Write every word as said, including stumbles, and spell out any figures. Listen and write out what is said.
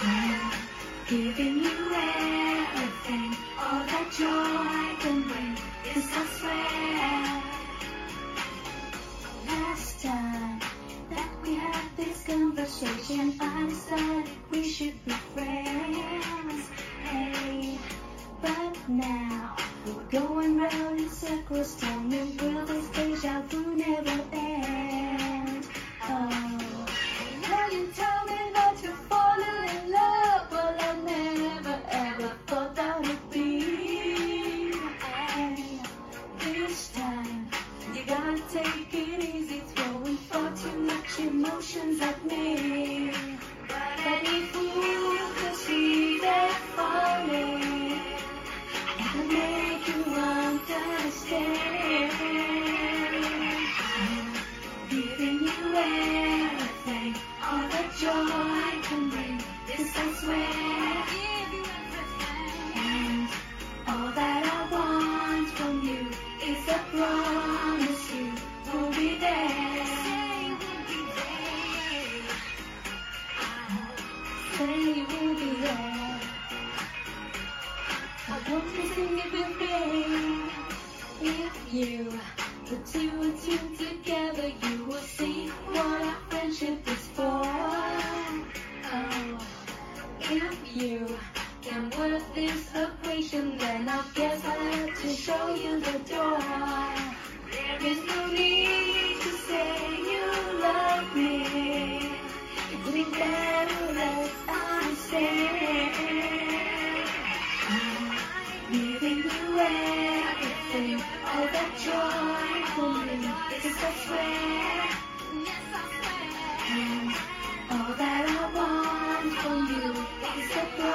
Giving you everything, all that joy can bring. Yes, I swear. Last time that we had this conversation, I decided we should be friends. Hey, but now we're going round in circles, telling me will this deja vu never end? Oh, now you tell me that you're falling in love, well I never ever thought that would be. Hey, this time you gotta take it easy, throwing far too much emotions at me. But if you could see that falling, I can make you understand. Giving you everything, all the joy can bring. This I swear. And all that I want from you is a promise you will be there. Say you will be there. I want to sing it with me. If you put two and two together, you will see what our friendship is for. Oh, if you can work this equation, then I guess I have to show you the door. There is no need to say you love me. It would be better that I say. Giving you everything, all that joy for me, yes I swear. And all that I want from you is a